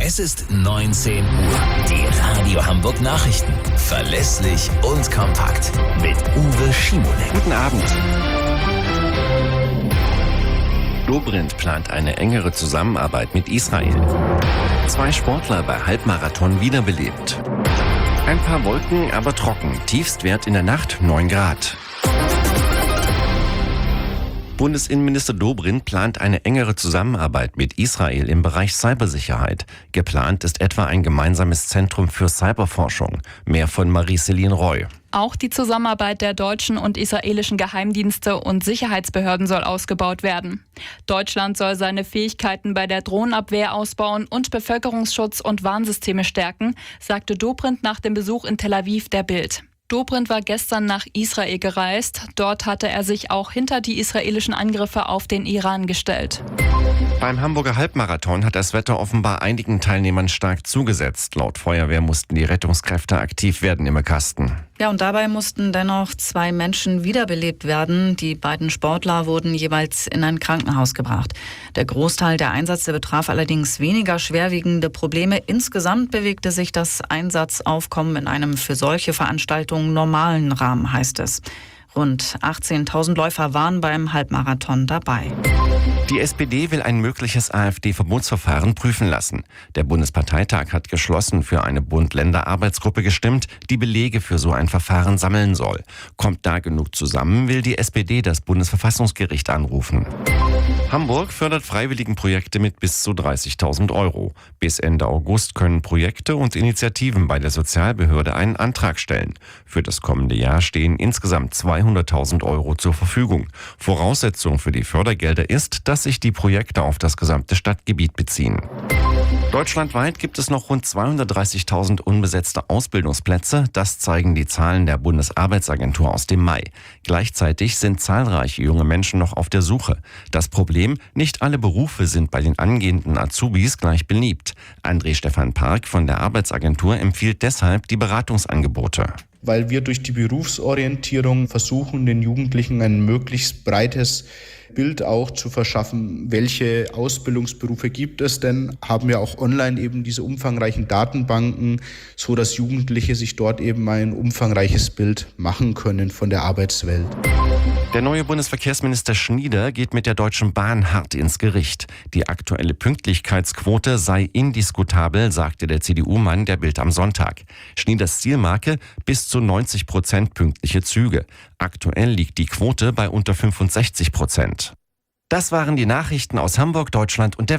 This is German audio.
Es ist 19 Uhr. Die Radio Hamburg Nachrichten. Verlässlich und kompakt. Mit Uwe Schimonek. Guten Abend. Dobrindt plant eine engere Zusammenarbeit mit Israel. 2 Sportler bei Halbmarathon wiederbelebt. Ein paar Wolken, aber trocken. Tiefstwert in der Nacht 9 Grad. Bundesinnenminister Dobrindt plant eine engere Zusammenarbeit mit Israel im Bereich Cybersicherheit. Geplant ist etwa ein gemeinsames Zentrum für Cyberforschung. Mehr von Marie-Céline Roy. Auch die Zusammenarbeit der deutschen und israelischen Geheimdienste und Sicherheitsbehörden soll ausgebaut werden. Deutschland soll seine Fähigkeiten bei der Drohnenabwehr ausbauen und Bevölkerungsschutz und Warnsysteme stärken, sagte Dobrindt nach dem Besuch in Tel Aviv der Bild. Dobrindt war gestern nach Israel gereist. Dort hatte er sich auch hinter die israelischen Angriffe auf den Iran gestellt. Beim Hamburger Halbmarathon hat das Wetter offenbar einigen Teilnehmern stark zugesetzt. Laut Feuerwehr mussten die Rettungskräfte aktiv werden im Kasten. Ja, und dabei mussten dennoch 2 Menschen wiederbelebt werden. Die beiden Sportler wurden jeweils in ein Krankenhaus gebracht. Der Großteil der Einsätze betraf allerdings weniger schwerwiegende Probleme. Insgesamt bewegte sich das Einsatzaufkommen in einem für solche Veranstaltungen normalen Rahmen, heißt es. Rund 18.000 Läufer waren beim Halbmarathon dabei. Die SPD will ein mögliches AfD-Verbotsverfahren prüfen lassen. Der Bundesparteitag hat geschlossen für eine Bund-Länder-Arbeitsgruppe gestimmt, die Belege für so ein Verfahren sammeln soll. Kommt da genug zusammen, will die SPD das Bundesverfassungsgericht anrufen. Hamburg fördert Freiwilligenprojekte mit bis zu 30.000 €. Bis Ende August können Projekte und Initiativen bei der Sozialbehörde einen Antrag stellen. Für das kommende Jahr stehen insgesamt 200.000 € zur Verfügung. Voraussetzung für die Fördergelder ist, dass sich die Projekte auf das gesamte Stadtgebiet beziehen. Deutschlandweit gibt es noch rund 230.000 unbesetzte Ausbildungsplätze. Das zeigen die Zahlen der Bundesarbeitsagentur aus dem Mai. Gleichzeitig sind zahlreiche junge Menschen noch auf der Suche. Das Problem, nicht alle Berufe sind bei den angehenden Azubis gleich beliebt. André Stefan Park von der Arbeitsagentur empfiehlt deshalb die Beratungsangebote. Weil wir durch die Berufsorientierung versuchen, den Jugendlichen ein möglichst breites Bild auch zu verschaffen, welche Ausbildungsberufe gibt es denn, haben wir auch online eben diese umfangreichen Datenbanken, so dass Jugendliche sich dort eben ein umfangreiches Bild machen können von der Arbeitswelt. Der neue Bundesverkehrsminister Schnieder geht mit der Deutschen Bahn hart ins Gericht. Die aktuelle Pünktlichkeitsquote sei indiskutabel, sagte der CDU-Mann der Bild am Sonntag. Schnieders Zielmarke: bis zu 90% pünktliche Züge. Aktuell liegt die Quote bei unter 65%. Das waren die Nachrichten aus Hamburg, Deutschland und der